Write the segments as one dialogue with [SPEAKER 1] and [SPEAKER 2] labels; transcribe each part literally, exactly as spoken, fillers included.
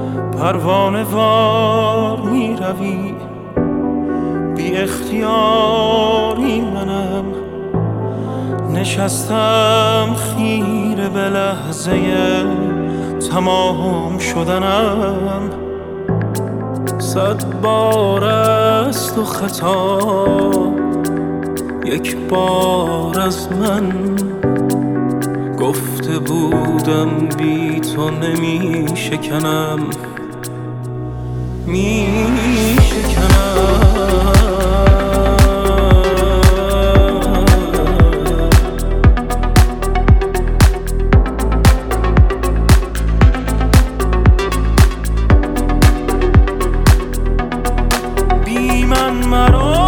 [SPEAKER 1] پروانه وار می روی، بی اختیاری منم نشستم خیره به لحظه تمام شدنم. صد بار است و خطا یک بار از من، گفته بودم بی تو نمی شکنم می شکنم. بی من مرا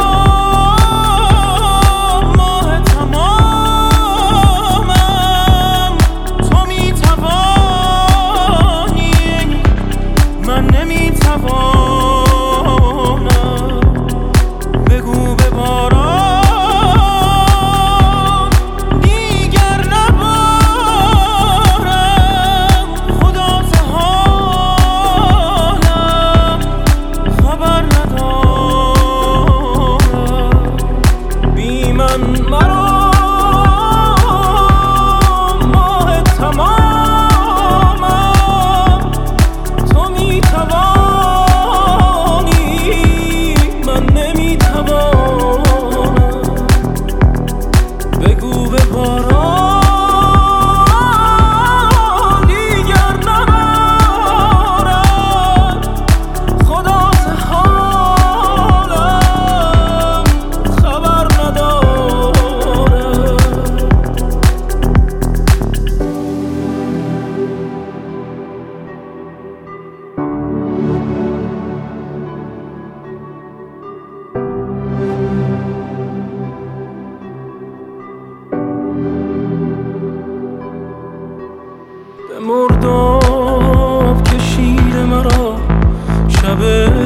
[SPEAKER 1] مرداب کشید مرا شب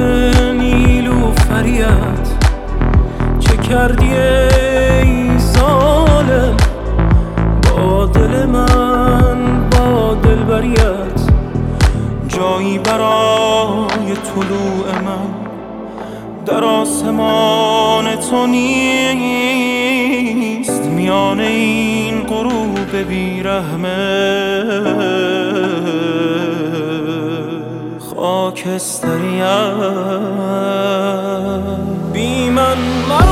[SPEAKER 1] نیلوفریت، چه کردی ای ظالم با دل من با دلبریت. جایی برای طلوع من در آسمان تو نیست، میان این غروب بیرحمه خاکستریت. بی من